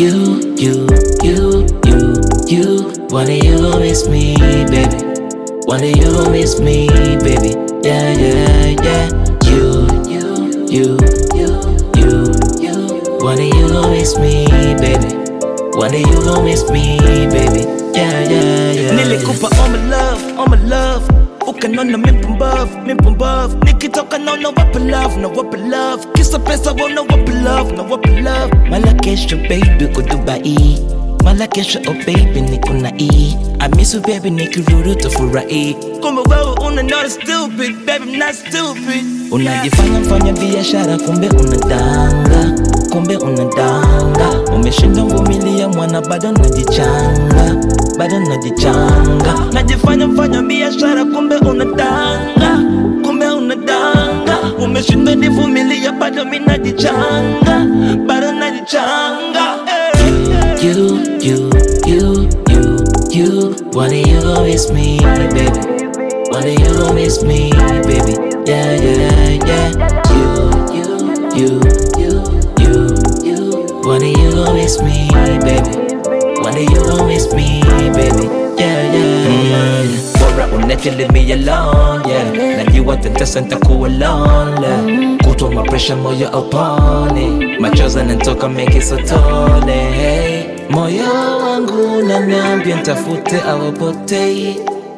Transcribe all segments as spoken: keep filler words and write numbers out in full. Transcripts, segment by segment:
you, you, you, you, you. One day you gon' miss me, baby. One day you gon' miss me, baby. Yeah, yeah, yeah. You, you, you, you, you, you. One day you gon' miss me, baby. One day you gon' miss me, baby. Yeah, yeah, yeah. Nilikupa all my love, all my love. Ukanona mimpumbavu, mimpumbavu. Nikitoka naona wapa love, na wapa love. Kisa pesa wana wapa love, na wapa love. Mala kesho baby ko Dubai. Mala kesho oh baby niko na E. I miss you baby nikirudi tufurahi. Kumbe wewe una not stupid, baby I'm not stupid. Unajifanya mfanya biashara kumbe unadanga. Kumbe unadanga. Umeshinda vumilia mwana bado najichanga. Bado najichanga. Najifanya mfanya biashara kumbe unadanga. Kumbe unadanga. Umeshinda nivumilia bado mimi najichanga. Bado najichanga. You, you, you, you, you. One day you gon' miss me, baby. One day you gon' miss me, baby. Yeah, yeah, yeah. You, you, you, you, you, you. One day you gon' miss me, baby. One day you gon' miss me, baby. Yeah, yeah, yeah. Bora unache leave me alone, yeah. Najua tentesa nitakuwa lonely. Kutwa mapresha moyo upone. Machozi yanatoka mengi sotone, hey. Moyo wangu unaniambia nitafute au potei.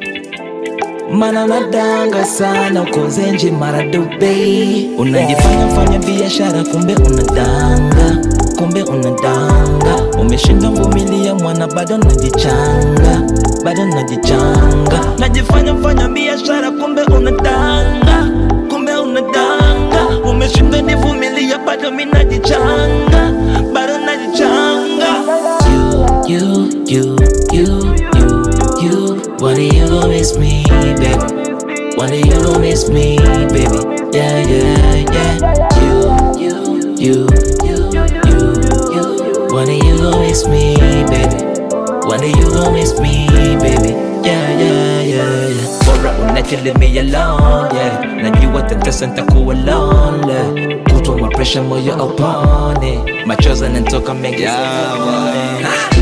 Mana nadanga sana uko Zenji mara Dubai. Unajifanya mfanya biashara kumbe unadanga. Kumbe unadanga. Umeshinda vumilia mwana bado najichanga. Bado najichanga. Najifanya mfanya biashara kumbe unadanga. Kumbe unadanga. Umeshinda nivumilia bado mimi najichanga. Bado najichanga. You, you, you, you, you. One day you gon' miss me, baby. One day you gon' miss me, baby. Yeah, yeah, yeah. You, you, you, you, you, you. One day you gon' miss me, baby. One day you gon' miss me, baby. Yeah, yeah, yeah, yeah. Bora unache leave me alone, yeah. Najua tentesa nitakuwa lonely. Kutwa mapresha moyo upone. Machozi yanatoka mengi sotone.